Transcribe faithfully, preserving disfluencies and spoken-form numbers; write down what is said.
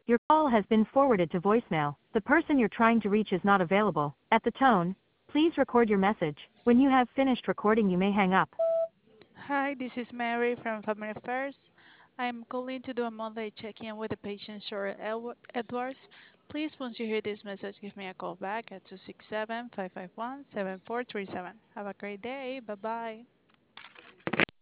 Your call has been forwarded to voicemail. The person you're trying to reach is not available. At the tone, please record your message. When you have finished recording, you may hang up. Hi, this is Mary from Family Affairs. I'm calling to do a monthly check-in with the patient Cheryl El- Edwards. Please, once you hear this message, give me a call back at two six seven, five five one, seven four three seven. Have a great day. Bye-bye.